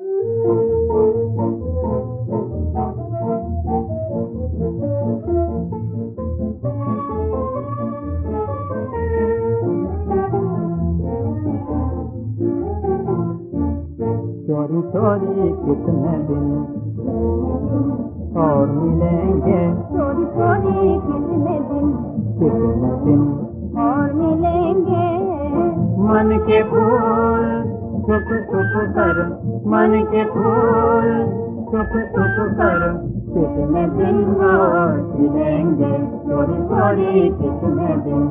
चोरी चोरी कितने दिन और मिलेंगे, चोरी चोरी कितने दिन और मिलेंगे। मन के फूल छुप छुप कर, मन के फूल छुप छुप कर कितने दिन और खिलेंगे। चोरी चोरी कितने दिन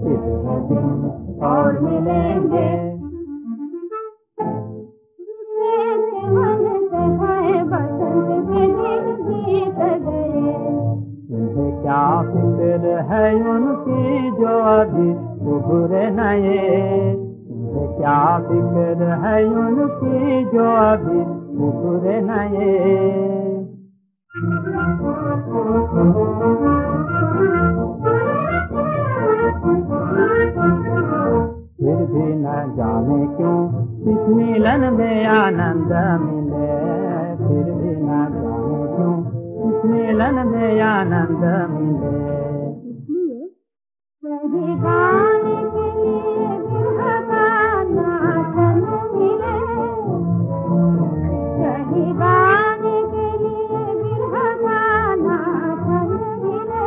और मिलेंगे। क्या फिक्र है उनकी जो अभी उभरे नए, क्या फिक्र है उनकी जो अभी उभरे नए। फिर भी न जाने क्यों इस मिलन में आनंद मिले, फिर भी न जाने क्यों इस मिलन में आनंद मिले। सही गाने के लिए बिरहा का नाचन मिले, सही गाने के लिए बिरहा का नाचन मिले।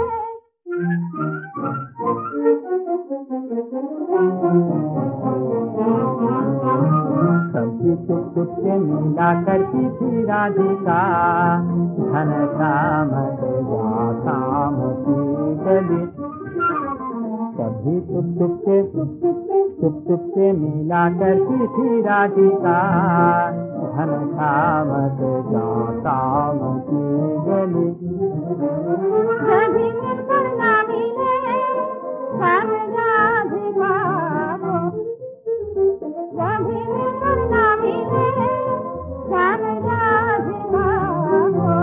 कभी चुप चुप से मिला करती थी राधिका, धन काम काम की गली। कभी चुप चुप से मिला करती थी राधिका, धन काम काम की गली। कभी मिलकर ना मिले हम राधिका को, कभी मिलकर ना मिले हम राधिका को।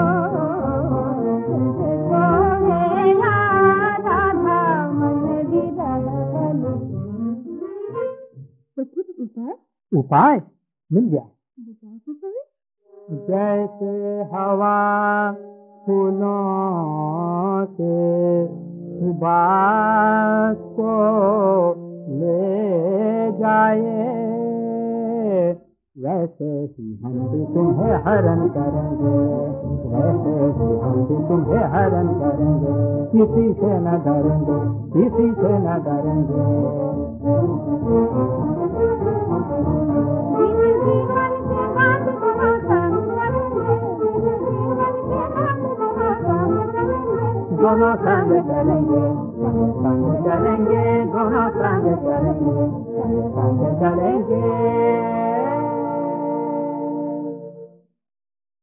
उपाय मिल गया। जैसे हवा फूलों से सुबास को ले जाए, वैसे ही हम भी तुम्हें हरण करेंगे, वैसे ही हम भी तुम्हें हरण करेंगे। किसी से न डरेंगे, किसी से न डरेंगे। दोनों संग चलेंगे, संग चलेंगे, दोनों संग चलेंगे, संग चलेंगे।